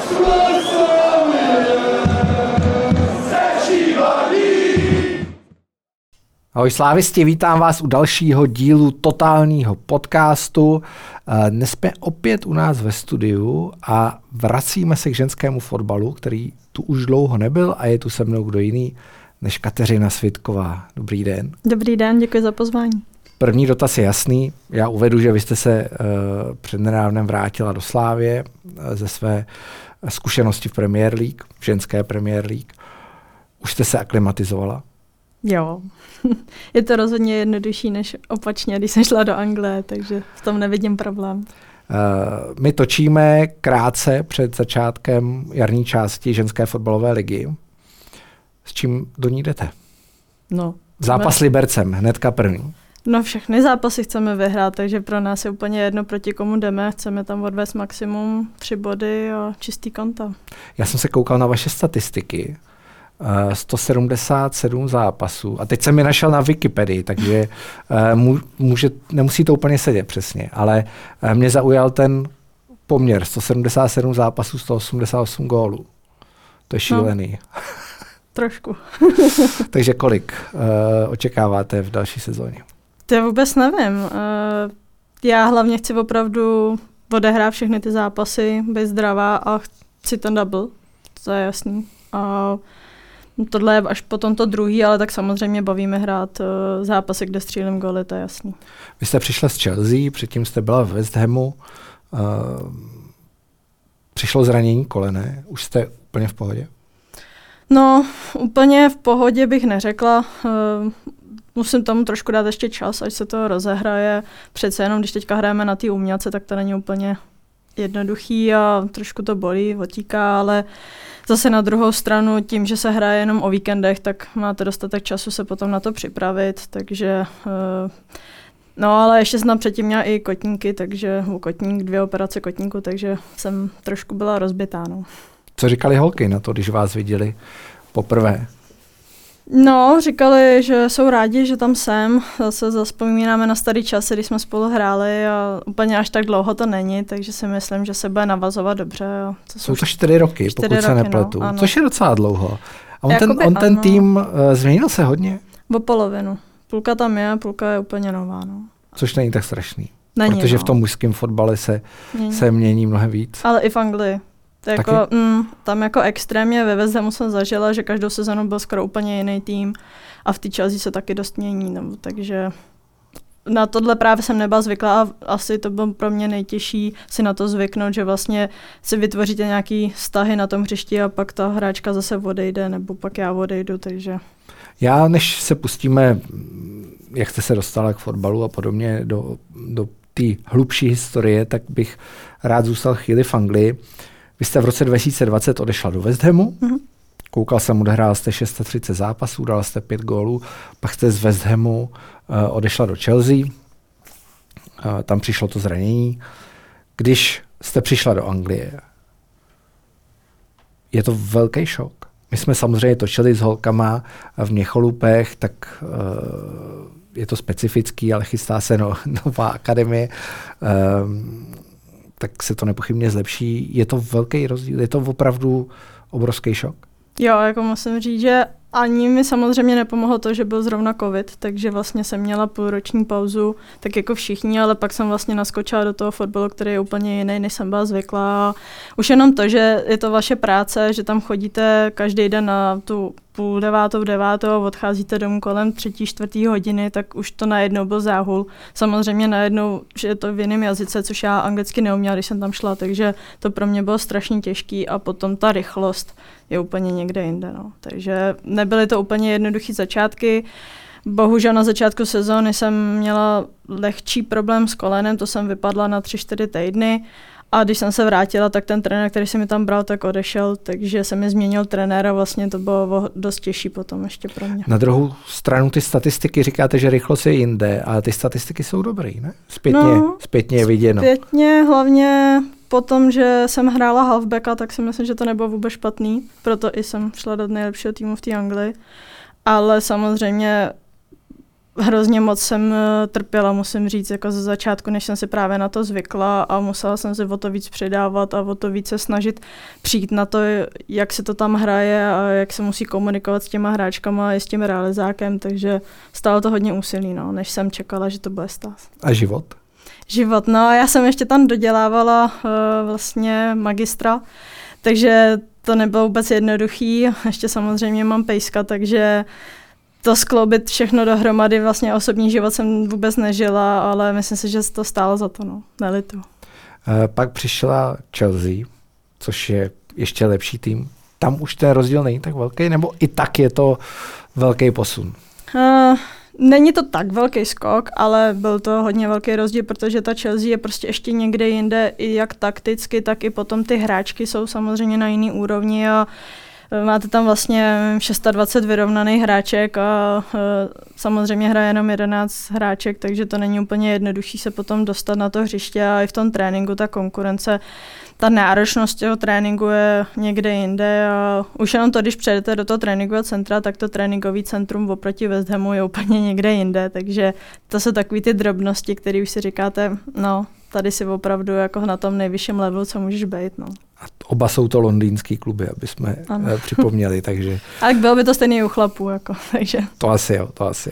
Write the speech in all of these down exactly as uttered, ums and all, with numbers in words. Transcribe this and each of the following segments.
Ahoj slávisti, vítám vás u dalšího dílu totálního podcastu. Dnes jsme opět u nás ve studiu a vracíme se k ženskému fotbalu, který tu už dlouho nebyl a je tu se mnou kdo jiný než Kateřina Svitková. Dobrý den. Dobrý den, děkuji za pozvání. První dotaz je jasný. Já uvedu, že vy jste se uh, přednedávnem vrátila do Slávie uh, ze své zkušenosti v Premier League, v ženské Premier League. Už jste se aklimatizovala? Jo, je to rozhodně jednodušší než opačně, když jsem šla do Anglie, takže v tom nevidím problém. Uh, my točíme krátce před začátkem jarní části ženské fotbalové ligy. S čím do ní jdete? No, Zápas s Libercem, hnedka první. No všechny zápasy chceme vyhrát, takže pro nás je úplně jedno, proti komu jdeme. Chceme tam odvést maximum, tři body a čistý konta. Já jsem se koukal na vaše statistiky. Uh, sto sedmdesát sedm zápasů. A teď jsem je našel na Wikipedii, takže uh, může, nemusí to úplně sedět přesně, ale uh, mě zaujal ten poměr. sto sedmdesát sedm zápasů, sto osmdesát osm gólů. To je šílený. No, trošku. Takže kolik uh, očekáváte v další sezóně? To vůbec nevím. Uh, já hlavně chci opravdu odehrát všechny ty zápasy, být zdravá a chci ten double. To je jasný. A tohle je až potom to druhý, ale tak samozřejmě bavíme hrát uh, zápasy, kde střílím góly, to je jasný. Vy jste přišla z Chelsea, předtím jste byla v West Hamu. Uh, přišlo zranění kolene, už jste úplně v pohodě? No, úplně v pohodě bych neřekla. Uh, musím tomu trošku dát ještě čas, ať se to rozehraje. Přece jenom, když teďka hrajeme na té umělce, tak to není úplně jednoduchý a trošku to bolí, otíká, ale zase na druhou stranu tím, že se hraje jenom o víkendech, tak máte dostatek času se potom na to připravit, takže uh, no ale ještě jsem předtím měla i kotníky, takže kotník, dvě operace kotníku, takže jsem trošku byla rozbitá. No. Co říkali holky na to, když vás viděli poprvé? No, říkali, že jsou rádi, že tam jsem. Zase zavzpomínáme na starý časy, když jsme spolu hráli a úplně až tak dlouho to není, takže si myslím, že se bude navazovat dobře. To jsou to čtyři roky, čtyři pokud roky, se nepletu, no, což je docela dlouho. A on Jakoby, ten, on ten ano. tým uh, změnil se hodně? O polovinu. Půlka tam je, půlka je úplně nová. No. Což není tak strašný, není, protože no. v tom mužském fotbale se, se mění mnohem víc. Ale i v Anglii. To jako, mm, tam jako extrémně ve West Hamu jsem zažila, že každou sezonu byl skoro úplně jiný tým a v té Chelsea se taky dost mění, nebo, takže na tohle právě jsem nebyla zvyklá a asi to bylo pro mě nejtěžší si na to zvyknout, že vlastně si vytvoříte nějaký vztahy na tom hřišti a pak ta hráčka zase odejde, nebo pak já odejdu, takže... Já, než se pustíme, jak jste se dostala k fotbalu a podobně do, do té hlubší historie, tak bych rád zůstal chvíli v Anglii. Vy jste v roce dva tisíce dvacet odešla do West Hamu, mm-hmm. Koukal jsem, odehrál jste třicet šest zápasů, dala jste pět gólů, pak jste z West Hamu uh, odešla do Chelsea, uh, tam přišlo to zranění. Když jste přišla do Anglie, je to velký šok. My jsme samozřejmě točili s holkama v Měcholupech, tak uh, je to specifický, ale chystá se no, nová akademie. Um, tak se to nepochybně zlepší. Je to velký rozdíl, je to opravdu obrovský šok. Jo, jako musím říct, že ani mi samozřejmě nepomohlo to, že byl zrovna covid, takže vlastně jsem měla půlroční pauzu, tak jako všichni, ale pak jsem vlastně naskočila do toho fotbalu, který je úplně jiný, než jsem byla zvyklá. Už jenom to, že je to vaše práce, že tam chodíte každý den na tu půl devátou, devátou, odcházíte domů kolem třetí, čtvrtý hodiny, tak už to najednou byl záhul. Samozřejmě najednou, že je to v jiném jazyce, což já anglicky neuměla, když jsem tam šla, takže to pro mě bylo strašně těžký a potom ta rychlost je úplně někde jinde. No. Takže nebyly to úplně jednoduché začátky. Bohužel na začátku sezóny jsem měla lehčí problém s kolenem, to jsem vypadla na tři čtyři týdny. A když jsem se vrátila, tak ten trenér, který se mi tam bral, tak odešel, takže se mi změnil trenér a vlastně to bylo dost těžší potom ještě pro mě. Na druhou stranu ty statistiky, říkáte, že rychlost je jinde, ale ty statistiky jsou dobrý, ne? Zpětně, no, zpětně je viděno. Zpětně hlavně potom, že jsem hrála halfbacka, tak si myslím, že to nebylo vůbec špatný, proto i jsem šla do nejlepšího týmu v té Anglii, ale samozřejmě hrozně moc jsem trpěla, musím říct, jako ze začátku, než jsem si právě na to zvykla a musela jsem si o to víc přidávat a o to více snažit přijít na to, jak se to tam hraje a jak se musí komunikovat s těma hráčkama i s tím realizákem, takže stálo to hodně úsilí, no, než jsem čekala, že to bude stát. A život? Život, no, já jsem ještě tam dodělávala uh, vlastně magistra, takže to nebylo vůbec jednoduchý, ještě samozřejmě mám pejska, takže to skloubit všechno dohromady, vlastně osobní život jsem vůbec nežila, ale myslím si, že to stálo za to, no, nelitu. E, pak přišla Chelsea, což je ještě lepší tým. Tam už ten rozdíl není tak velký, nebo i tak je to velký posun? Uh, Není to tak velký skok, ale byl to hodně velký rozdíl, protože ta Chelsea je prostě ještě někde jinde, i jak takticky, tak i potom ty hráčky jsou samozřejmě na jiný úrovni a máte tam vlastně dvacet šest vyrovnaných hráček a uh, samozřejmě hraje jenom jedenáct hráček, takže to není úplně jednodušší se potom dostat na to hřiště a i v tom tréninku ta konkurence, ta náročnost toho tréninku je někde jinde a už jenom to, když přejdete do toho tréninkového centra, tak to tréninkový centrum oproti West Hamu je úplně někde jinde, takže to jsou takový ty drobnosti, které už si říkáte, no, tady si opravdu jako na tom nejvyšším levelu, co můžeš být, no. A oba jsou to londýnský kluby, aby jsme ano. připomněli, takže... Ale bylo by to stejný u chlapů, jako, takže... To asi jo, to asi jo.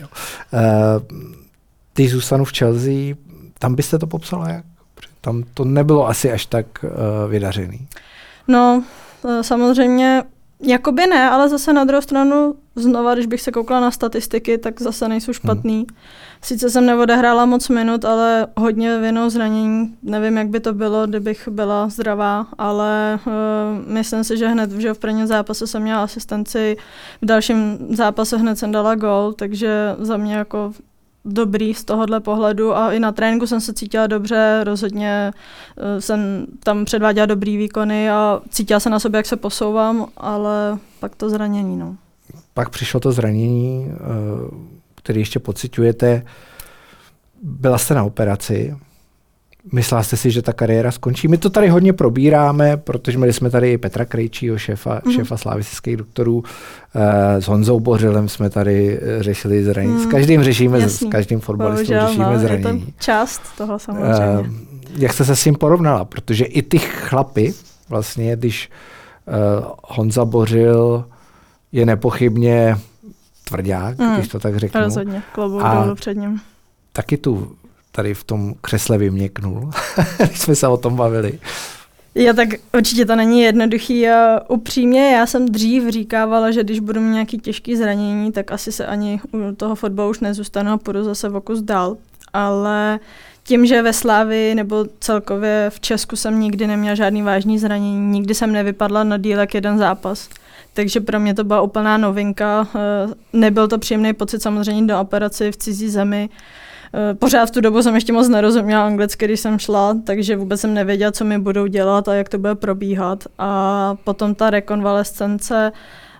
Uh, ty zůstanu v Chelsea, tam byste to popsala jak? Tam to nebylo asi až tak uh, vydařený. No, samozřejmě, jakoby ne, ale zase na druhou stranu, znova, když bych se koukala na statistiky, tak zase nejsou špatný. Hmm. Sice jsem neodehrála moc minut, ale hodně vinou zranění. Nevím, jak by to bylo, kdybych byla zdravá, ale uh, myslím si, že hned že v prvním zápase jsem měla asistenci, v dalším zápase hned jsem dala gól, takže za mě jako dobrý z tohohle pohledu a i na tréninku jsem se cítila dobře, rozhodně uh, jsem tam předváděla dobrý výkony a cítila se na sobě, jak se posouvám, ale pak to zranění, no. Pak přišlo to zranění, uh, který ještě pociťujete. Byla jste na operaci. Myslela jste si, že ta kariéra skončí? My to tady hodně probíráme, protože měli jsme tady Petra Krejčího, šéfa, mm. šéfa slavistických doktorů. E, s Honzou Bořilem jsme tady řešili zranění. Mm. S každým řešíme, Jasný. s každým fotbalistou řešíme no, zranění. Je to část toho samozřejmě. E, jak jste se s tím porovnala? Protože i ty chlapy, vlastně, když e, Honza Bořil je nepochybně tvrdák, mm. když to tak řeknu. Rozhodně, klobouk dolů před ním. Taky tu tady v tom křesle vyměknul, když jsme se o tom bavili. Já tak určitě to není jednoduchý a upřímně já jsem dřív říkávala, že když budu mít nějaký těžký zranění, tak asi se ani u toho fotbalu už nezůstanu a půjdu zase o kus dál. Ale tím, že ve Slávii nebo celkově v Česku jsem nikdy neměla žádný vážný zranění, nikdy jsem nevypadla na díl jak jeden zápas. Takže pro mě to byla úplná novinka. Nebyl to příjemný pocit samozřejmě do operaci v cizí zemi. Pořád v tu dobu jsem ještě moc nerozuměla anglicky, když jsem šla, takže vůbec jsem nevěděla, co mi budou dělat a jak to bude probíhat. A potom ta rekonvalescence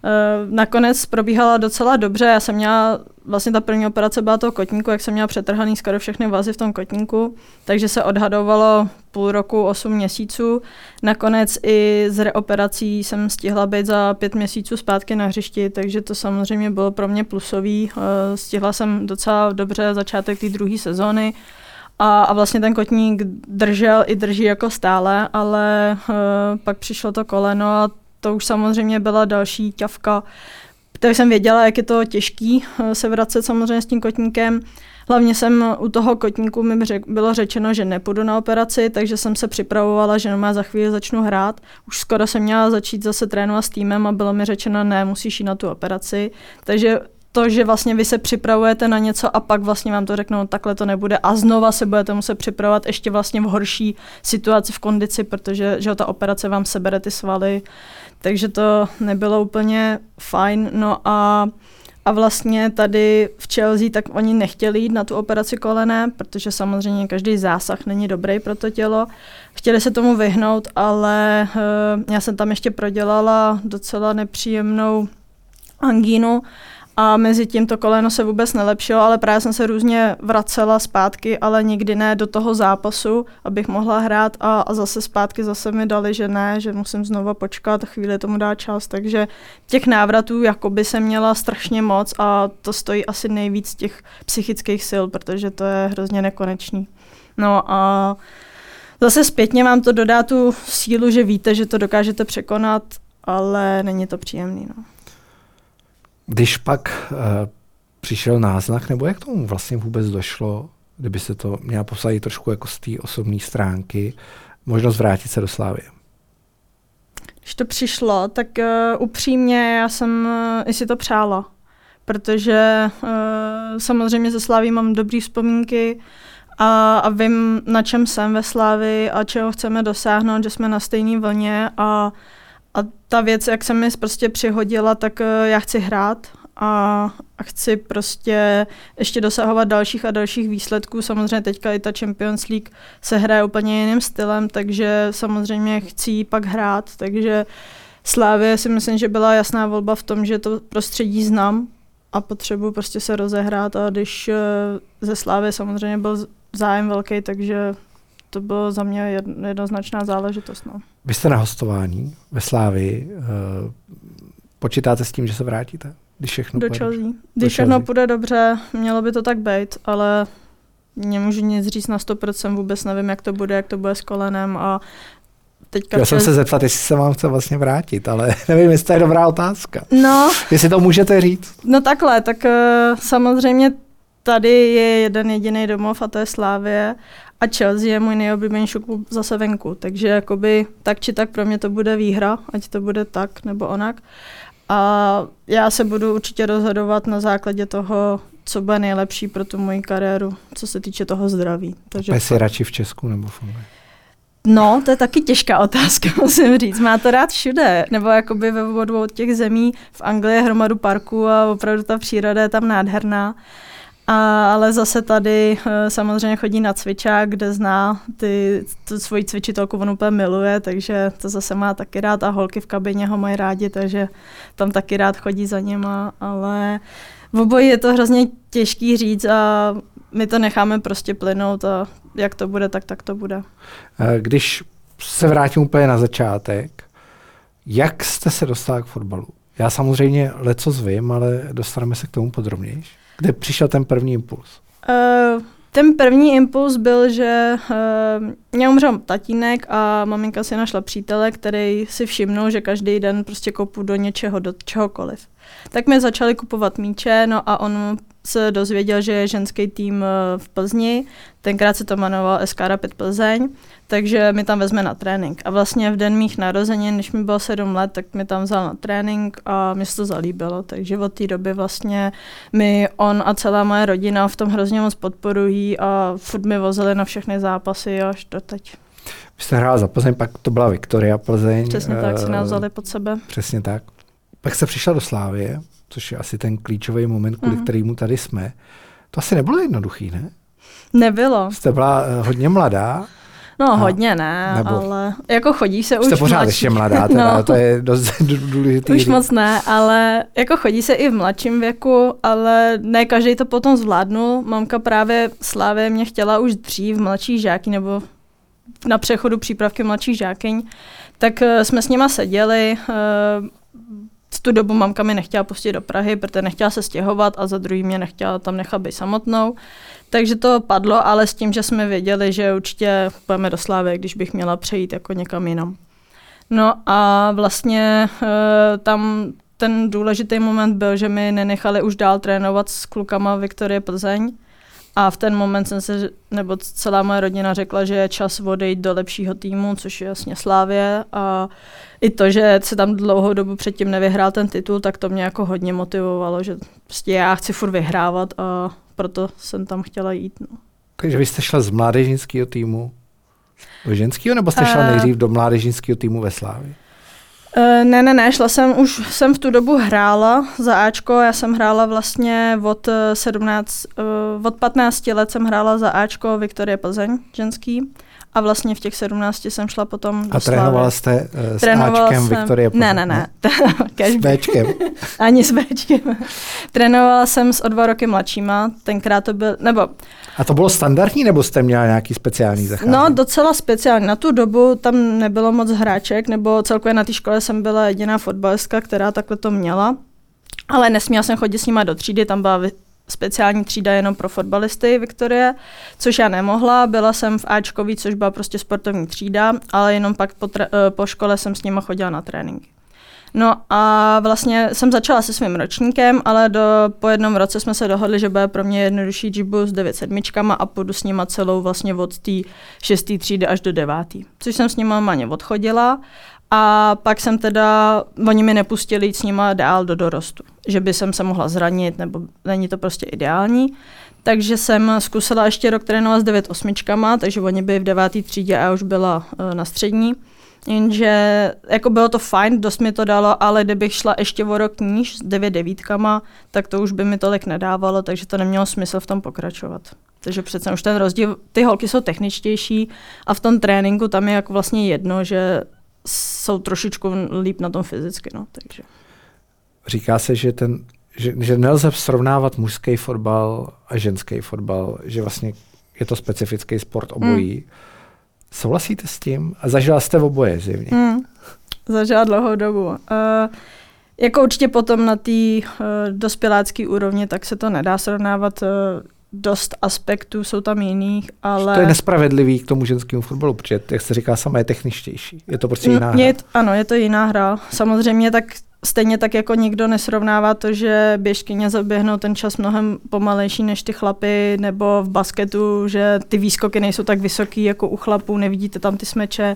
nakonec probíhala docela dobře. Já jsem měla, vlastně ta první operace byla toho kotníku, jak jsem měla přetrhaný skoro všechny vazy v tom kotníku, takže se odhadovalo půl roku, osm měsíců. Nakonec i z reoperací jsem stihla být za pět měsíců zpátky na hřišti, takže to samozřejmě bylo pro mě plusový. Stihla jsem docela dobře začátek té druhé sezóny a, a vlastně ten kotník držel i drží jako stále, ale uh, pak přišlo to koleno a to už samozřejmě byla další ťavka. Takže jsem věděla, jak je to těžký se vracet samozřejmě s tím kotníkem. Hlavně jsem u toho kotníku mi řek, bylo řečeno, že nepůjdu na operaci, takže jsem se připravovala, že normálně za chvíli začnu hrát. Už skoro jsem měla začít zase trénovat s týmem a bylo mi řečeno, ne, musíš jít na tu operaci. Takže to, že vlastně vy se připravujete na něco a pak vlastně vám to řeknou, takhle to nebude a znova se budete muset připravovat ještě vlastně v horší situaci v kondici, protože že ta operace vám sebere ty svaly. Takže to nebylo úplně fajn. No a, a vlastně tady v Chelsea tak oni nechtěli jít na tu operaci kolene, protože samozřejmě každý zásah není dobrý pro to tělo. Chtěli se tomu vyhnout, ale uh, já jsem tam ještě prodělala docela nepříjemnou angínu A mezi tím to koleno se vůbec nelepšilo, ale právě jsem se různě vracela zpátky, ale nikdy ne do toho zápasu, abych mohla hrát a, a zase zpátky zase mi dali, že ne, že musím znova počkat, chvíli tomu dát čas, takže těch návratů jakoby jsem měla strašně moc a to stojí asi nejvíc těch psychických sil, protože to je hrozně nekonečný. No a zase zpětně vám to dodá tu sílu, že víte, že to dokážete překonat, ale není to příjemný, no. Když pak uh, přišel náznak, nebo jak tomu vlastně vůbec došlo, kdyby se to měla posadit trošku jako z té osobní stránky, možnost vrátit se do Slavie? Když to přišlo, tak uh, upřímně já jsem uh, i si to přála, protože uh, samozřejmě ze Slavii mám dobrý vzpomínky a, a vím, na čem jsem ve Slavii a čeho chceme dosáhnout, že jsme na stejné vlně a A ta věc, jak se mi prostě přihodila, tak já chci hrát a, a chci prostě ještě dosahovat dalších a dalších výsledků. Samozřejmě teďka i ta Champions League se hraje úplně jiným stylem, takže samozřejmě chci pak hrát. Takže Slavie si myslím, že byla jasná volba v tom, že to prostředí znám a potřebuji prostě se rozehrát. A když ze Slavie samozřejmě byl zájem velký, takže to bylo za mě jednoznačná záležitost. No. Vy jste na hostování ve Slavii. Počítáte s tím, že se vrátíte? Když všechno do Chelsea. Když všechno půjde dobře, mělo by to tak být, ale nemůžu nic říct na sto procent, vůbec nevím, jak to bude, jak to bude s kolenem. A teďka Já jsem se zeptat, jestli se vám chce vlastně vrátit, ale nevím, jestli to je dobrá otázka. No, jestli to můžete říct. No takhle, tak uh, samozřejmě tady je jeden jediný domov a to je Slavie. A Chelsea je můj nejoblíbenější klub zase venku, takže jakoby tak či tak pro mě to bude výhra, ať to bude tak nebo onak. A já se budu určitě rozhodovat na základě toho, co bude nejlepší pro tu moji kariéru, co se týče toho zdraví. Takže jsi radši v Česku nebo v Anglii? No, to je taky těžká otázka, musím říct. Má to rád všude, nebo jakoby ve obou těch zemí. V Anglii je hromadu parků a opravdu ta příroda je tam nádherná. A, ale zase tady uh, samozřejmě chodí na cvičák, kde zná ty, tu svoji cvičitelku, on úplně miluje, takže to zase má taky rád a holky v kabině ho mají rádi, takže tam taky rád chodí za něma, ale v oboji je to hrozně těžký říct a my to necháme prostě plynout a jak to bude, tak tak to bude. Když se vrátím úplně na začátek, jak jste se dostala k fotbalu? Já samozřejmě lecos vím, ale dostaneme se k tomu podrobněji. Kde přišel ten první impuls? Uh, ten první impuls byl, že uh, mě umřel tatínek a maminka si našla přítele, který si všimnul, že každý den prostě kopu do něčeho, do čehokoliv. Tak mi začali kupovat míče, no a on se dozvěděl, že je ženský tým v Plzni, tenkrát se to jmenovalo S K Rapid Plzeň, takže mi tam vezme na trénink. A vlastně v den mých narozenin, když mi bylo sedm let, tak mi tam vzal na trénink a mi se to zalíbilo. Takže od té doby vlastně mi on a celá moje rodina v tom hrozně moc podporují a furt mi vozili na všechny zápasy až doteď. Vy jste hrála za Plzeň, pak to byla Viktoria Plzeň. Přesně uh, tak, si nás vzali pod sebe. Přesně tak. Pak jste přišla do Slavie, což je asi ten klíčový moment, kvůli mm. kterému tady jsme. To asi nebylo jednoduchý, ne? Nebylo. Jste byla uh, hodně mladá. No a hodně ne, nebo ale jako chodí se jste už Jste pořád mladší. ještě mladá, teda, no. To je dost důležitý. Už moc ne, ale jako chodí se i v mladším věku, ale ne každý to potom zvládnul. Mamka právě Slavie mě chtěla už dřív mladší žáky, nebo na přechodu přípravky mladší žákyň, tak uh, jsme s nima seděli. Uh, v tu dobu mamka mi nechtěla pustit do Prahy, protože nechtěla se stěhovat a za druhý mě nechtěla tam nechat být samotnou. Takže to padlo, ale s tím, že jsme věděli, že určitě půjdeme do Slavie, když bych měla přejít jako někam jinam. No a vlastně uh, tam ten důležitý moment byl, že mi nenechali už dál trénovat s klukama Viktorie Plzeň. A v ten moment jsem se, nebo celá moje rodina řekla, že je čas odejít do lepšího týmu, což je jasně Slavie. A i to, že se tam dlouhou dobu předtím nevyhrál ten titul, tak to mě jako hodně motivovalo, že prostě já chci furt vyhrávat a proto jsem tam chtěla jít. No. Takže vy jste šla z mládežnického týmu do ženského, nebo jste šla nejdřív do mládežnického týmu ve Slavii? Uh, ne, ne, ne, šla jsem, už jsem v tu dobu hrála za Ačko, já jsem hrála vlastně od sedmnáct, uh, od patnácti let jsem hrála za Ačko Viktorie Plzeň ženský a vlastně v těch sedmnácti jsem šla potom do A Slávy. trénovala jste uh, s Trénovala Ačkem jsem... Viktorie? Ne, ne, ne. S Bčkem? Ani s Bčkem. Trénovala jsem s o dva roky mladšíma, tenkrát to byl, nebo... A to bylo standardní, nebo jste měla nějaký speciální zacházení? No, docela speciální. Na tu dobu tam nebylo moc hráček, nebo celkově na té škole jsem byla jediná fotbalistka, která takhle to měla. Ale nesměla jsem chodit s nima do třídy, tam byla speciální třída jenom pro fotbalisty Viktorie, což já nemohla. Byla jsem v Ačkový, což byla prostě sportovní třída, ale jenom pak po, tre- po škole jsem s nima chodila na tréninky. No a vlastně jsem začala se svým ročníkem, ale do, po jednom roce jsme se dohodli, že bude pro mě jednodušší, že budu s devět sedmičkama a půjdu s nima celou vlastně od té šesté třídy až do devátý. Což jsem s nima normálně odchodila a pak jsem teda, oni mi nepustili jít s nima dál do dorostu, že by jsem se mohla zranit, nebo není to prostě ideální. Takže jsem zkusila ještě rok trénovat s devět osmičkama, takže oni byli v deváté třídě a já už byla uh, na střední. Jenže jako bylo to fajn, dost mi to dalo, ale kdybych šla ještě o rok níž s devět devítkama, tak to už by mi tolik nedávalo, takže to nemělo smysl v tom pokračovat. Takže přece už ten rozdíl, ty holky jsou techničtější a v tom tréninku tam je jako vlastně jedno, že jsou trošičku líp na tom fyzicky. No, takže. Říká se, že, ten, že, že nelze srovnávat mužský fotbal a ženský fotbal, že vlastně je to specifický sport obojí. Hmm. Souhlasíte s tím? A zažila jste oboje zjevně. Hmm. Zažila dlouhou dobu. Uh, jako určitě potom na té uh, dospělácké úrovni, tak se to nedá srovnávat. Uh, dost aspektů jsou tam jiných, ale... To je nespravedlivý k tomu ženskému fotbalu, protože, jak se říká, sama je techničtější. Je to prostě jiná hra. Je, ano, je to jiná hra. Samozřejmě tak stejně tak jako nikdo nesrovnává to, že běžkyně zaběhnou ten čas mnohem pomalejší než ty chlapy, nebo v basketu, že ty výskoky nejsou tak vysoký jako u chlapů, nevidíte tam ty smeče.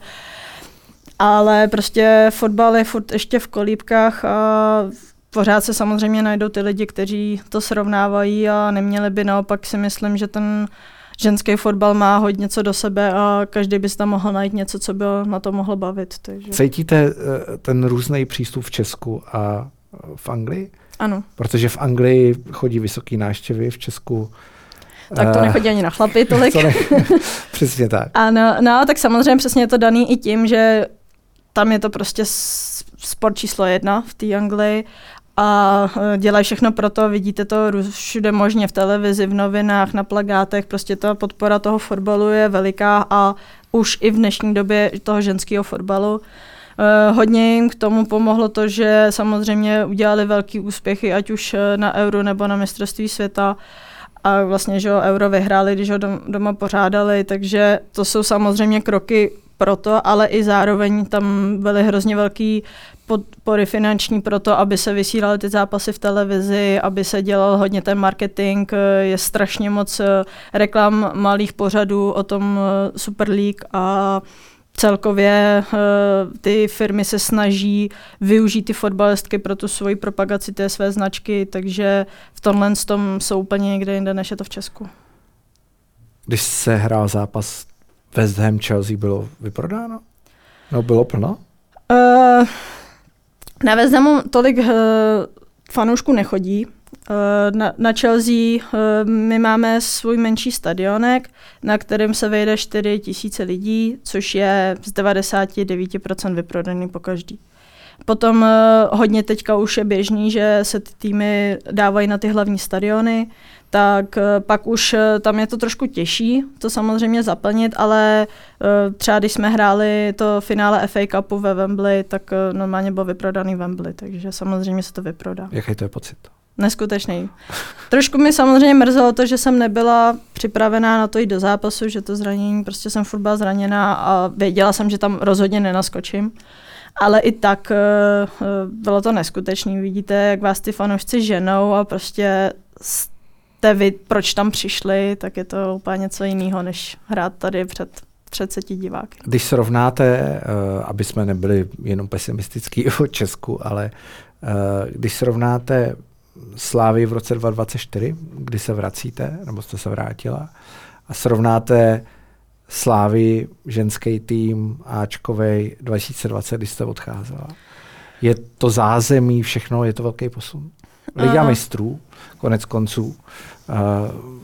Ale prostě fotbal je furt ještě v kolíbkách a pořád se samozřejmě najdou ty lidi, kteří to srovnávají a neměli by, naopak si myslím, že ten ženský fotbal má hodně co do sebe a každý by si tam mohl najít něco, co by na to mohlo bavit. Takže. Cítíte ten různý přístup v Česku a v Anglii? Ano. Protože v Anglii chodí vysoký návštěvy, v Česku... Tak to nechodí ani na chlapy tolik. ne, přesně tak. Ano, no, tak samozřejmě přesně je to daný i tím, že tam je to prostě sport číslo jedna v té Anglii a dělají všechno pro to, vidíte to všude možně v televizi, v novinách, na plakátech, prostě ta podpora toho fotbalu je veliká a už i v dnešní době toho ženského fotbalu. Uh, hodně jim k tomu pomohlo to, že samozřejmě udělali velký úspěchy, ať už na Euro nebo na mistrovství světa. A vlastně, že Euro vyhráli, když ho doma pořádali, takže to jsou samozřejmě kroky pro to, ale i zároveň tam byly hrozně velký podpory finanční pro to, aby se vysílaly ty zápasy v televizi, aby se dělal hodně ten marketing, je strašně moc reklam malých pořadů o tom Super League a celkově ty firmy se snaží využít ty fotbalistky pro tu svoji propagaci té své značky, takže v tomhle tom jsou úplně někde jinde, než je to v Česku. Když se hrál zápas West Ham Chelsea, bylo vyprodáno? No, bylo plno? Uh, na West Hamu tolik uh, fanoušků nechodí. Uh, na, na Chelsea uh, my máme svůj menší stadionek, na kterém se vejde čtyři tisíce lidí, což je z devadesát devět procent vyprodaný po každý. Potom uh, hodně teďka už je běžný, že se ty týmy dávají na ty hlavní stadiony, tak uh, pak už uh, tam je to trošku těžší to samozřejmě zaplnit, ale uh, třeba když jsme hráli to finále F A Cupu ve Wembley, tak uh, normálně byl vyprodaný Wembley, takže samozřejmě se to vyprodá. Jaký to je pocit? Neskutečný. Trošku mi samozřejmě mrzelo to, že jsem nebyla připravená na to jít do zápasu, že to zranění, prostě jsem furt byla zraněná a věděla jsem, že tam rozhodně nenaskočím. Ale i tak uh, bylo to neskutečný. Vidíte, jak vás ty fanoušci ženou a prostě jste vy, proč tam přišli, tak je to úplně něco jiného, než hrát tady před třiceti diváky. Když srovnáte, uh, aby jsme nebyli jenom pesimistický o Česku, ale uh, když srovnáte Slávy v roce dva tisíce dvacet čtyři, kdy se vracíte, nebo jste se vrátila, a srovnáte Slávy, ženský tým, Ačkovej dva tisíce dvacet, kdy jste odcházela. Je to zázemí, všechno, je to velký posun. Liga mistrů, konec konců. Uh,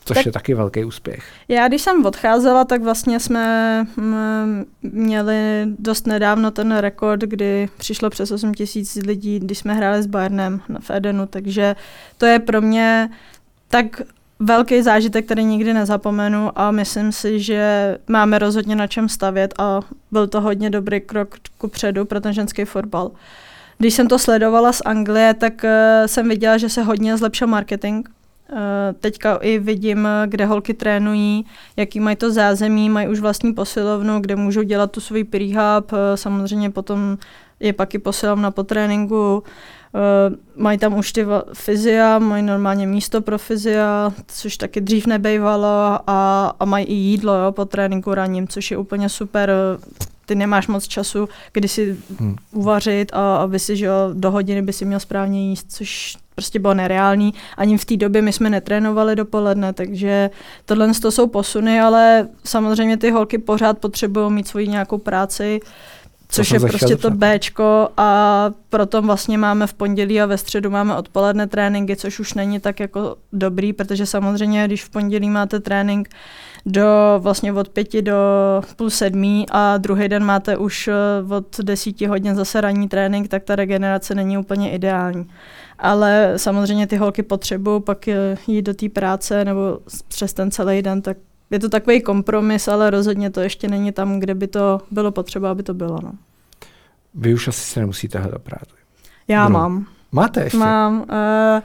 Což tak je taky velký úspěch. Já když jsem odcházela, tak vlastně jsme m, měli dost nedávno ten rekord, kdy přišlo přes osm tisíc lidí, když jsme hráli s Bayernem v Edenu, takže to je pro mě tak velký zážitek, který nikdy nezapomenu a myslím si, že máme rozhodně na čem stavět a byl to hodně dobrý krok kupředu pro ten ženský fotbal. Když jsem to sledovala z Anglie, tak uh, jsem viděla, že se hodně zlepšil marketing. Uh, teďka i vidím, kde holky trénují, jaký mají to zázemí, mají už vlastní posilovnu, kde můžou dělat tu svůj prehab, uh, samozřejmě potom je pak i posilovna po tréninku, uh, mají tam už ty fyzia, mají normálně místo pro fyzia, což taky dřív nebejvalo a, a mají i jídlo jo, po tréninku ranním, což je úplně super. Ty nemáš moc času, kdy si hmm. uvařit a aby si že do hodiny by si měl správně jíst, což prostě bylo nereálný. Ani v té době my jsme netrénovali dopoledne, takže tohle to jsou posuny, ale samozřejmě ty holky pořád potřebují mít svoji nějakou práci, což je prostě to Bčko a proto vlastně máme v pondělí a ve středu máme odpoledne tréninky, což už není tak jako dobrý, protože samozřejmě, když v pondělí máte trénink do vlastně od pěti do půl sedmí a druhý den máte už od desíti hodin zase ranní trénink, tak ta regenerace není úplně ideální. Ale samozřejmě ty holky potřebují pak jít do té práce nebo přes ten celý den, tak je to takový kompromis, ale rozhodně to ještě není tam, kde by to bylo potřeba, aby to bylo. No. Vy už asi se nemusíte hledat práci. Já Budou. mám. Máte ještě? Mám. Uh,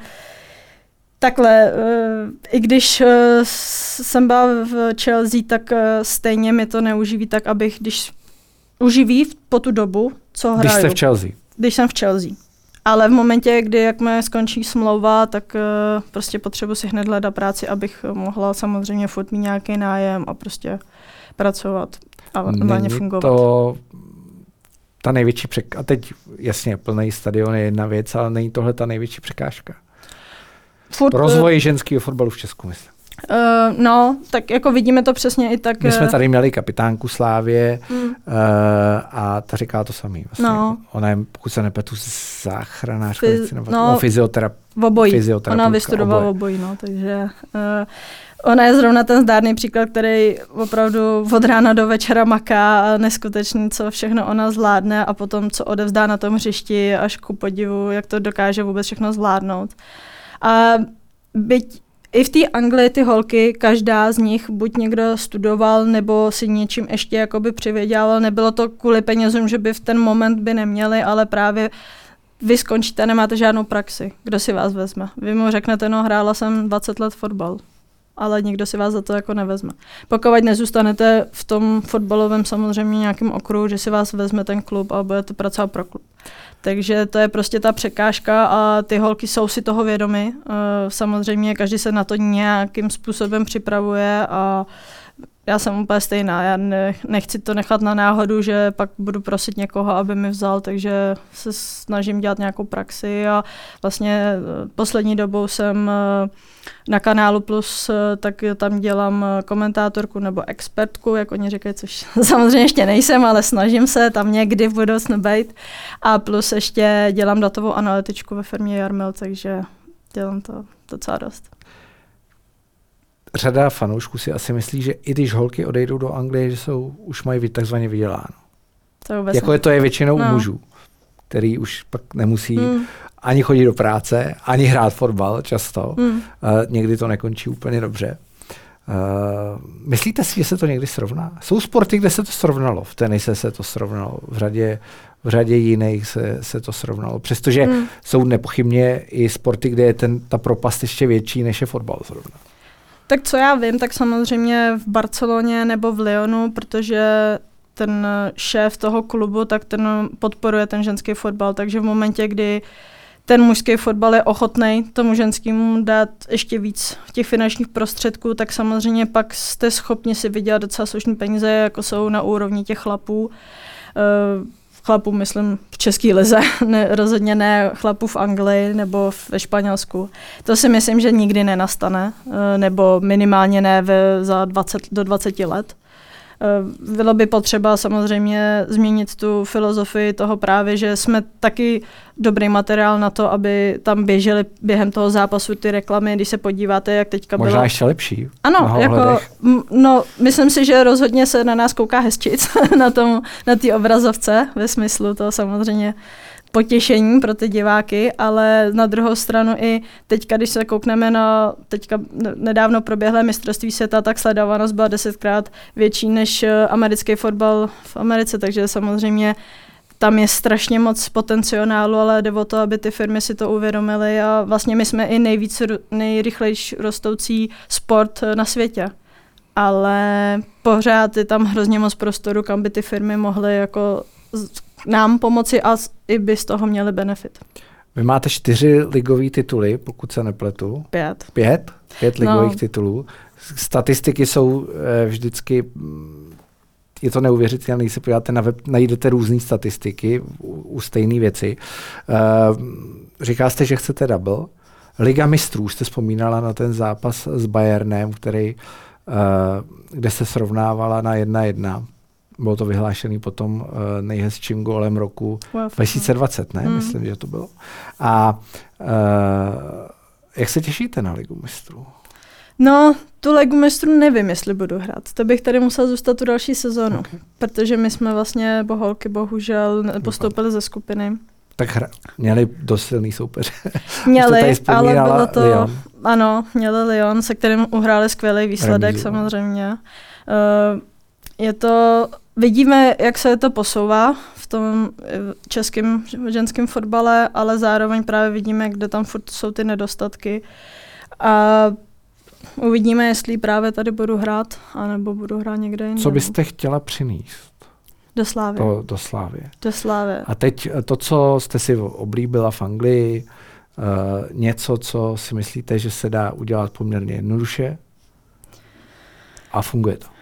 takhle, uh, i když uh, jsem byla v Chelsea, tak uh, stejně mi to neuživí tak, abych, když uživí po tu dobu, co hraju. Když jste v Chelsea? Když jsem v Chelsea. Ale v momentě, kdy jakmile skončí smlouva, tak uh, prostě potřebuji si hned hledat práci, abych mohla samozřejmě furt mít nějaký nájem a prostě pracovat a normálně fungovat. To ta největší překážka, a teď jasně plný stadion je jedna věc, ale není tohle ta největší překážka? Furt, Rozvoj uh, ženského fotbalu v Česku, myslím. Uh, no, tak jako vidíme to přesně i tak. My jsme tady měli kapitánku Slávie mm. uh, a ta říká to samý. Vlastně. No. Ona je, pokud se nepletu, záchranářka, Fiz, nebo no, fyzioterap, obojí. Ona vystudovala obojí, no, takže uh, ona je zrovna ten zdárný příklad, který opravdu od rána do večera maká a neskutečný, co všechno ona zvládne a potom, co odevzdá na tom hřišti, až ku podivu, jak to dokáže vůbec všechno zvládnout. A byť i v té Anglii ty holky, každá z nich buď někdo studoval, nebo si něčím ještě jakoby přivědělal. Nebylo to kvůli penězům, že by v ten moment by neměli, ale právě vy skončíte, nemáte žádnou praxi. Kdo si vás vezme? Vy mu řeknete, no hrála jsem dvacet let fotbal, ale nikdo si vás za to jako nevezme. Pokud nezůstanete v tom fotbalovém samozřejmě nějakým okruhu, že si vás vezme ten klub a budete pracovat pro klub. Takže to je prostě ta překážka a ty holky jsou si toho vědomy. Samozřejmě každý se na to nějakým způsobem připravuje a já jsem úplně stejná. Já nechci to nechat na náhodu, že pak budu prosit někoho, aby mi vzal, takže se snažím dělat nějakou praxi a vlastně poslední dobou jsem na Kanálu Plus, tak tam dělám komentátorku nebo expertku, jak oni říkají, což samozřejmě ještě nejsem, ale snažím se tam někdy v budoucnu být. A plus ještě dělám datovou analytičku ve firmě Jarmil, takže dělám to docela dost. Řada fanoušků si asi myslí, že i když holky odejdou do Anglie, že jsou, už mají takzvaně vyděláno. To vůbec jako ne. je to je většinou no. u mužů, který už pak nemusí hmm. ani chodit do práce, ani hrát fotbal často. Hmm. Uh, někdy to nekončí úplně dobře. Uh, myslíte si, že se to někdy srovná? Jsou sporty, kde se to srovnalo. V tenise se to srovnalo. V řadě, v řadě jiných se, se to srovnalo. Přestože hmm. jsou nepochybně i sporty, kde je ten, ta propast ještě větší, než je fotbal zrovna. Tak co já vím, tak samozřejmě v Barceloně nebo v Lyonu, protože ten šéf toho klubu, tak ten podporuje ten ženský fotbal, takže v momentě, kdy ten mužský fotbal je ochotný tomu ženskému dát ještě víc těch finančních prostředků, tak samozřejmě pak jste schopni si vydělat docela slušné peníze, jako jsou na úrovni těch chlapů. Chlapů, myslím, v české lize, ne, rozhodně ne chlapů v Anglii nebo ve Španělsku. To si myslím, že nikdy nenastane, nebo minimálně ne ve, za dvacet do dvaceti let. Bylo by potřeba samozřejmě změnit tu filozofii toho právě, že jsme taky dobrý materiál na to, aby tam běžely během toho zápasu ty reklamy, když se podíváte, jak teďka bylo. Možná ještě lepší. Ano, jako, no, myslím si, že rozhodně se na nás kouká hezčic na tom, na té obrazovce, ve smyslu toho samozřejmě potěšení pro ty diváky, ale na druhou stranu i teďka, když se koukneme na teďka nedávno proběhlé mistrovství světa, tak sledovanost byla desetkrát větší než americký fotbal v Americe, takže samozřejmě tam je strašně moc potenciálu, ale jde o to, aby ty firmy si to uvědomily a vlastně my jsme i nejvíc, nejrychlejší rostoucí sport na světě. Ale pořád je tam hrozně moc prostoru, kam by ty firmy mohly jako nám pomoci a i by z toho měli benefit. Vy máte čtyři ligové tituly, pokud se nepletu. Pět. Pět? Pět ligových no. titulů. Statistiky jsou eh, vždycky, je to neuvěřitelné, když se podíváte na web, najdete různé statistiky u, u stejné věci. Eh, říká jste, že chcete double. Liga mistrů, jste vzpomínala na ten zápas s Bayernem, který, eh, kde se srovnávala na jedna jedna. Bylo to vyhlášený potom uh, nejhezčím gólem roku wow, dva tisíce dvacet, ne? Mm. Myslím, že to bylo. A uh, jak se těšíte na Ligu mistrů? No, tu Ligu mistrů nevím, jestli budu hrát. To bych tady musel zůstat tu další sezónu, okay. Protože my jsme vlastně boholky bohužel postoupili ze skupiny. Tak hra, měli dost silný soupeř. Měli, ale bylo to, Lyon. Ano, měli Lyon, se kterým uhráli skvělý výsledek. Remízu, samozřejmě. Uh, je to... Vidíme, jak se to posouvá v tom českém ženském fotbale, ale zároveň právě vidíme, kde tam furt jsou ty nedostatky. A uvidíme, jestli právě tady budu hrát, anebo budu hrát někde jinde. Co byste chtěla přinést? Do Slávy. Do, do Slávy. Do Slávy. A teď to, co jste si oblíbila v Anglii, uh, něco, co si myslíte, že se dá udělat poměrně jednoduše a funguje to?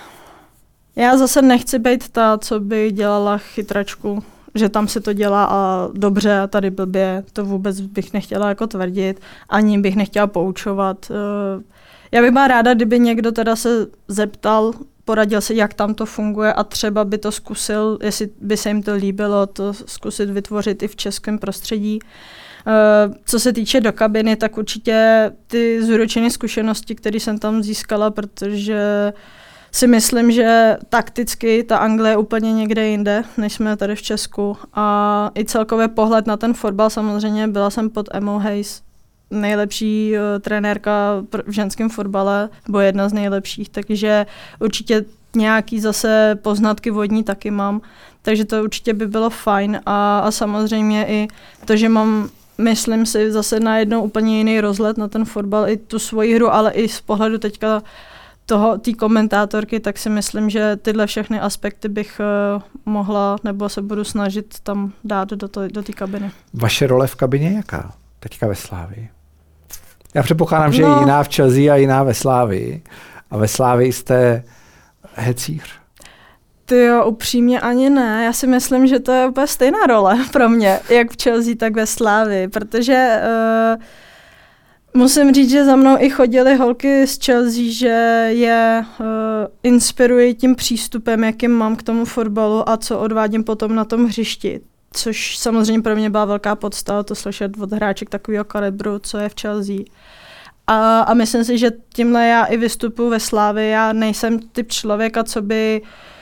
Já zase nechci být ta, co by dělala chytračku, že tam se to dělá a dobře a tady blbě, to vůbec bych nechtěla jako tvrdit, ani bych nechtěla poučovat. Já bych byla ráda, kdyby někdo teda se zeptal, poradil se, jak tam to funguje a třeba by to zkusil, jestli by se jim to líbilo, to zkusit vytvořit i v českém prostředí. Co se týče do kabiny, tak určitě ty zúročené zkušenosti, které jsem tam získala, protože si myslím, že takticky ta Anglie je úplně někde jinde, než jsme tady v Česku. A i celkově pohled na ten fotbal, samozřejmě byla jsem pod Emmou Hayes, nejlepší uh, trenérka v ženském fotbale, nebo jedna z nejlepších, takže určitě nějaký zase poznatky vodní taky mám, takže to určitě by bylo fajn a, a samozřejmě i to, že mám, myslím si, zase najednou úplně jiný rozhled na ten fotbal, i tu svoji hru, ale i z pohledu teďka toho, té komentátorky, tak si myslím, že tyhle všechny aspekty bych uh, mohla, nebo se budu snažit tam dát do, to, do té kabiny. Vaše role v kabině je jaká? Teďka ve Slávii. Já předpokládám, že no. je jiná v Chelsea a jiná ve Slávii. A ve Slávii jste hecíř. Tyjo, upřímně ani ne. Já si myslím, že to je úplně stejná role pro mě, jak v Chelsea, tak ve Slávii, protože uh, musím říct, že za mnou i chodily holky z Chelsea, že je uh, inspirují tím přístupem, jakým mám k tomu fotbalu a co odvádím potom na tom hřišti. Což samozřejmě pro mě byla velká podstava to slyšet od hráček takového kalibru, co je v Chelsea. A, a myslím si, že tímhle já i vystupuji ve Slávii. Já nejsem typ člověka, co by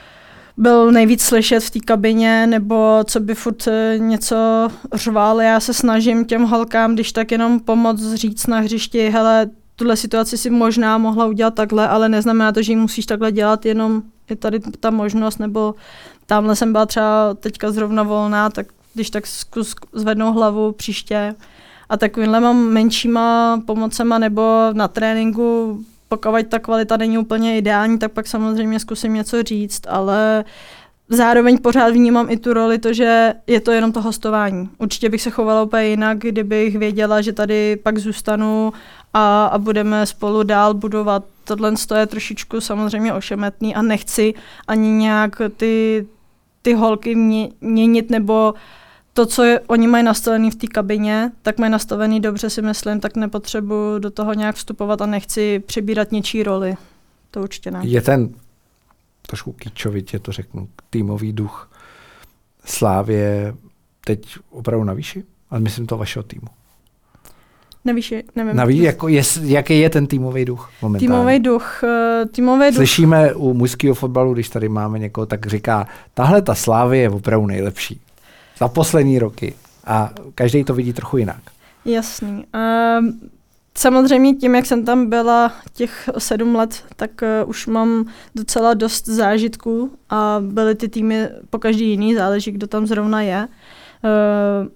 byl nejvíc slyšet v té kabině, nebo co by furt něco řval. Já se snažím těm holkám, když tak jenom pomoct říct na hřišti, hele, tuhle situaci si možná mohla udělat takhle, ale neznamená to, že ji musíš takhle dělat, jenom je tady ta možnost, nebo tamhle jsem byla třeba teďka zrovna volná, tak když tak zkus zvednou hlavu příště. A takovýmhle mám menšíma pomocema, nebo na tréninku, pokud ta kvalita není úplně ideální, tak pak samozřejmě zkusím něco říct, ale zároveň pořád vnímám i tu roli to, že je to jenom to hostování. Určitě bych se chovala úplně jinak, kdybych věděla, že tady pak zůstanu a, a budeme spolu dál budovat. Tohle je trošičku samozřejmě ošemetný a nechci ani nějak ty, ty holky mě, měnit, nebo to, co je, oni mají nastavený v té kabině, tak mají nastavený dobře, si myslím, tak nepotřebuji do toho nějak vstupovat a nechci přebírat něčí roli. To určitě ne. Je ten trošku kýčovitě to řeknu, týmový duch Slávie teď opravdu na výši, ale myslím to vašeho týmu. Na výši, nevím. Na výši, jako je, jaký je ten týmový duch momentálně? Týmový duch, týmový duch. Slyšíme u mužského fotbalu, když tady máme někoho, tak říká, tahle ta Slávie je opravdu nejlepší za poslední roky a každý to vidí trochu jinak. Jasný. Uh, samozřejmě tím, jak jsem tam byla těch sedm let, tak uh, už mám docela dost zážitků a byly ty týmy po každý jiný, záleží, kdo tam zrovna je. Uh,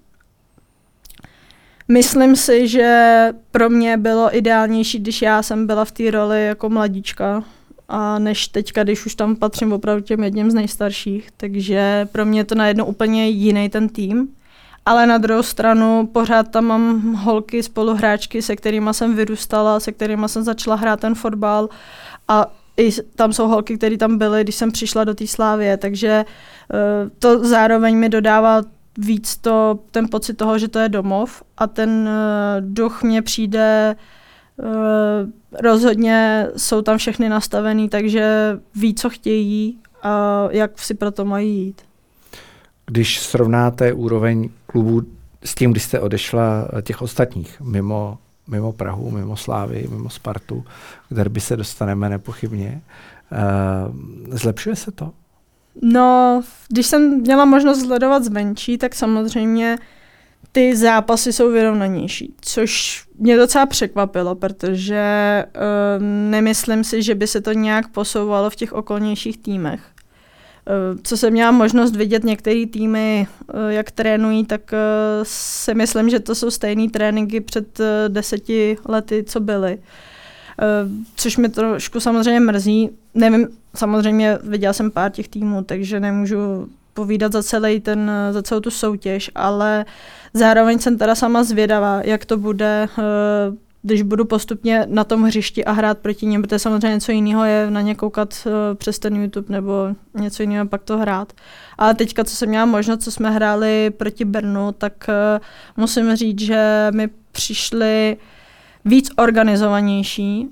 myslím si, že pro mě bylo ideálnější, když já jsem byla v té roli jako mladíčka, a než teďka, když už tam patřím opravdu těm jedním z nejstarších. Takže pro mě je to najednou úplně jiný ten tým. Ale na druhou stranu pořád tam mám holky, spoluhráčky, se kterými jsem vyrůstala, se kterými jsem začala hrát ten fotbal. A i tam jsou holky, které tam byly, když jsem přišla do té Slávie. Takže uh, to zároveň mi dodává víc to, ten pocit toho, že to je domov. A ten uh, duch mně přijde... Uh, rozhodně jsou tam všechny nastavený, takže ví, co chtějí a jak si pro to mají jít. Když srovnáte úroveň klubů s tím, když jste odešla těch ostatních, mimo, mimo Prahu, mimo Slávy, mimo Spartu, k derby se dostaneme nepochybně, uh, zlepšuje se to? No, když jsem měla možnost sledovat zvenčí, tak samozřejmě ty zápasy jsou vyrovnanější, což mě docela překvapilo, protože uh, nemyslím si, že by se to nějak posouvalo v těch okolnějších týmech. Uh, co jsem měla možnost vidět některé týmy, uh, jak trénují, tak uh, si myslím, že to jsou stejné tréninky před uh, deseti lety, co byly. Uh, což mi trošku samozřejmě mrzí. Nevím, samozřejmě viděla jsem pár těch týmů, takže nemůžu povídat za celý ten, za celou tu soutěž, ale zároveň jsem teda sama zvědavá, jak to bude, když budu postupně na tom hřišti a hrát proti nim, protože samozřejmě něco jiného je na ně koukat přes ten YouTube nebo něco jiného pak to hrát. Ale teďka, co jsem měla možnost, co jsme hráli proti Brnu, tak musím říct, že mi přišli víc organizovanější,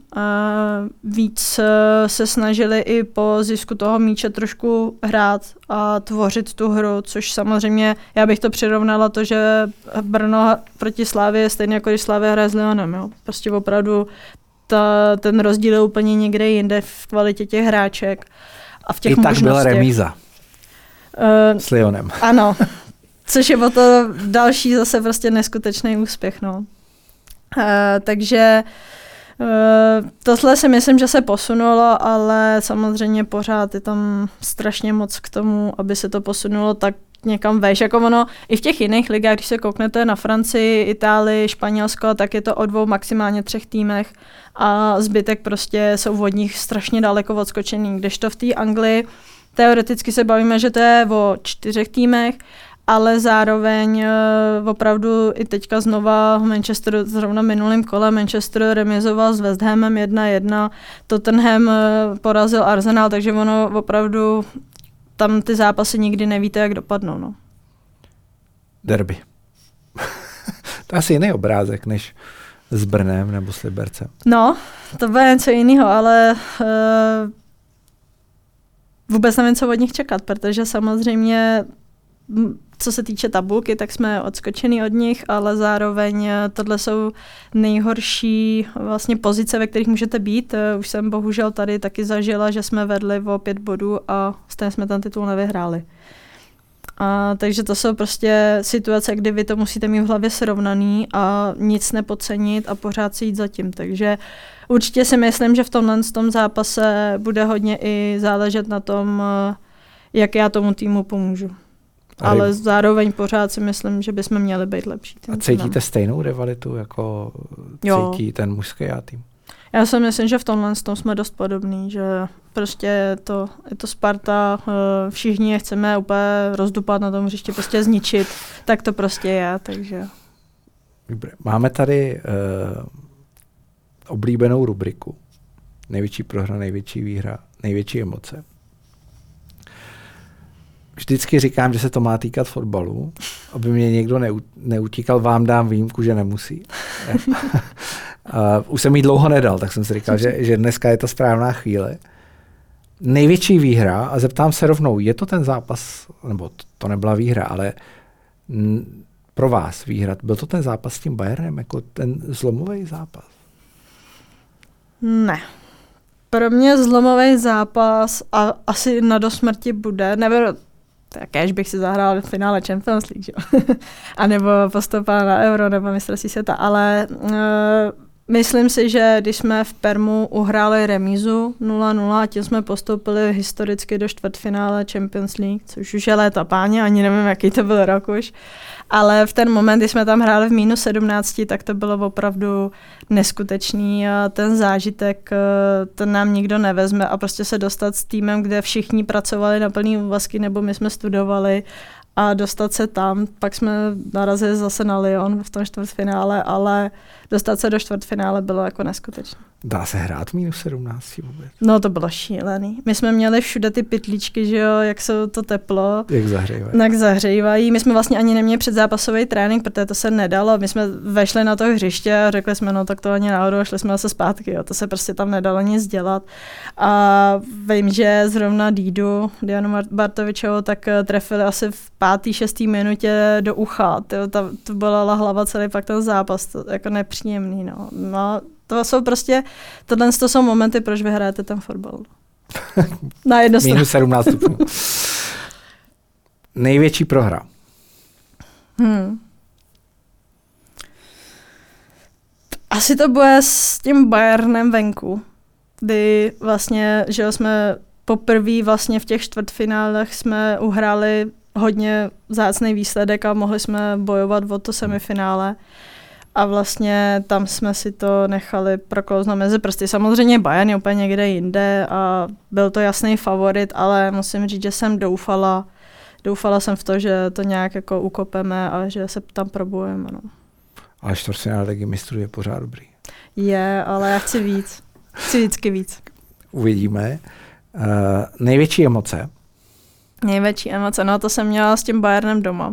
víc se snažili i po zisku toho míče trošku hrát a tvořit tu hru, což samozřejmě, já bych to přirovnala to, že Brno proti Slávě je stejně jako když Slávě hraje s Lyonem. Jo. Prostě opravdu ta, ten rozdíl je úplně někde jinde v kvalitě těch hráček a v těch I možnostech. tak byla remíza uh, s Lyonem. Ano, což je o to další zase prostě neskutečný úspěch. No. Uh, takže uh, tohle si myslím, že se posunulo, ale samozřejmě pořád je tam strašně moc k tomu, aby se to posunulo tak někam vejš. Jako ono, i v těch jiných ligách, když se kouknete na Francii, Itálii, Španělsko, tak je to o dvou, maximálně třech týmech a zbytek prostě jsou od nich strašně daleko odskočený. Kdežto v té Anglii teoreticky se bavíme, že to je o čtyřech týmech, ale zároveň uh, opravdu i teďka znova Manchester, zrovna minulým kole Manchester remizoval s West Hamem jedna jedna, Tottenham uh, porazil Arsenal, takže ono opravdu tam ty zápasy nikdy nevíte, jak dopadnou. No. Derby. To je asi jiný obrázek, než s Brnem nebo s Libercem. No, to bude něco jiného, ale uh, vůbec nevím, co od nich čekat, protože samozřejmě co se týče tabulky, tak jsme odskočený od nich, ale zároveň tohle jsou nejhorší vlastně pozice, ve kterých můžete být. Už jsem bohužel tady taky zažila, že jsme vedli o pět bodů a stejně jsme ten titul nevyhráli. A, takže to jsou prostě situace, kdy vy to musíte mít v hlavě srovnaný a nic nepodcenit a pořád si jít za tím. Takže určitě si myslím, že v tomhle tom zápase bude hodně i záležet na tom, jak já tomu týmu pomůžu. Ale zároveň pořád si myslím, že bychom měli být lepší. A cítíte stejnou rivalitu, jako cítí jo. ten mužský tým? Já si myslím, že v tomhle tom jsme dost podobný, že prostě je to, je to Sparta, všichni je chceme úplně rozdupat na tom hřišti, prostě zničit, tak to prostě je, takže... Máme tady uh, oblíbenou rubriku. Největší prohra, největší výhra, největší emoce. Vždycky říkám, že se to má týkat fotbalu, aby mě někdo neu, neutíkal, vám dám výjimku, že nemusí. uh, už jsem jí dlouho nedal, tak jsem si říkal, že, že dneska je ta správná chvíle. největší výhra, a zeptám se rovnou, je to ten zápas, nebo to nebyla výhra, ale n- pro vás výhra, byl to ten zápas s tím Bayernem, jako ten zlomový zápas? Ne. Pro mě zlomový zápas a asi na dosmrti bude, neber, takéž bych si zahrál v finále Champions League, jo? A nebo postupá na Euro, nebo mistrovství světa, ale uh, myslím si, že když jsme v Permu uhráli remízu nula nula a tím jsme postoupili historicky do čtvrtfinále Champions League, což už je léta páně, ani nevím, jaký to byl rok už, ale v ten moment, kdy jsme tam hráli v mínus sedmnácti, tak to bylo opravdu neskutečný a ten zážitek, ten nám nikdo nevezme a prostě se dostat s týmem, kde všichni pracovali na plný úvazky, nebo my jsme studovali a dostat se tam, pak jsme narazili zase na Lyon v tom čtvrtfinále, ale dostat se do čtvrtfinále bylo jako neskutečné. Dá se hrát minus sedmnáct vůbec? No to bylo šílený. My jsme měli všude ty pytlíčky, že jo, jak se to teplo. Jak zahřívají. Jak zahřívají. My jsme vlastně ani neměli předzápasový trénink, protože to se nedalo. My jsme vešli na to hřiště a řekli jsme, no tak to ani náhodou, šli jsme zase zpátky, jo. To se prostě tam nedalo nic dělat. A vím, že zrovna Dídu, Dianu Bartovičovou, tak trefili asi v pátý, šestý minutě do ucha. To, to, to bolela hlava celý pak ten zápas, to jako nepříjemný, no. No, to jsou prostě, tohle to jsou momenty, proč vyhrajete ten fotbal. Na jedno stranu. minus sedmnáct stupňů. Největší prohra. Hmm. Asi to bude s tím Bayernem venku, kdy vlastně, že jsme poprvé vlastně v těch čtvrtfinálech jsme uhráli hodně vzácný výsledek a mohli jsme bojovat o to semifinále. A vlastně tam jsme si to nechali proklouznout mezi prsty. Samozřejmě Bayern je úplně někde jinde a byl to jasný favorit, ale musím říct, že jsem doufala, doufala jsem v to, že to nějak jako ukopeme a že se tam probujeme. No. Ale čtvrtfinále Ligy mistrů je pořád dobrý. Je, ale já chci víc. Chci vždycky víc. Uvidíme. Uh, největší emoce? Největší emoce, no to jsem měla s tím Bayernem doma.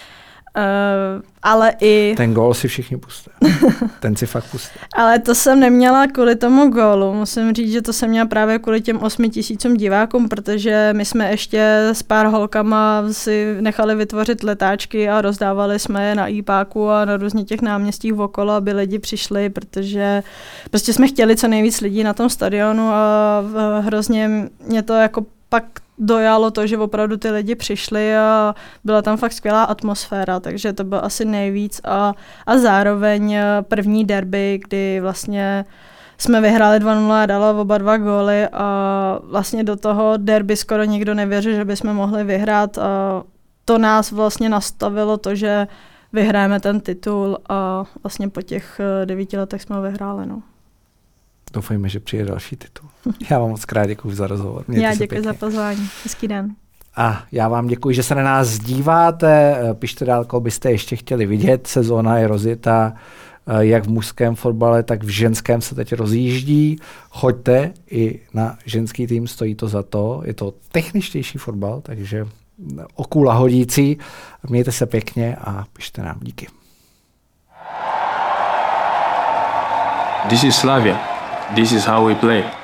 Uh, ale i... Ten gól si všichni pusté. Ten si fakt pusté. Ale to jsem neměla kvůli tomu gólu. Musím říct, že to jsem měla právě kvůli těm osmi tisícům divákům, protože my jsme ještě s pár holkama si nechali vytvořit letáčky a rozdávali jsme je na ípáku a na různých těch náměstích okolo, aby lidi přišli, protože prostě jsme chtěli co nejvíc lidí na tom stadionu a hrozně mě to jako pak dojalo to, že opravdu ty lidi přišli a byla tam fakt skvělá atmosféra, takže to bylo asi nejvíc a, a zároveň první derby, kdy vlastně jsme vyhráli dva nula a dala oba dva góly a vlastně do toho derby skoro nikdo nevěřil, že bychom mohli vyhrát a to nás vlastně nastavilo to, že vyhráme ten titul a vlastně po těch devíti letech jsme ho vyhráli. No. Doufejme, že přijde další titul. Já vám moc krát děkuji za rozhovor. Mějte já se děkuji pěkně. za pozvání. Hezký den. A já vám děkuji, že se na nás díváte. Pište dál, koho byste ještě chtěli vidět. Sezóna je rozjetá jak v mužském fotbale, tak v ženském se teď rozjíždí. Choďte i na ženský tým, stojí to za to. Je to techničtější fotbal, takže oku lahodící. Mějte se pěkně a pište nám. Díky. This is Slavia. This is how we play.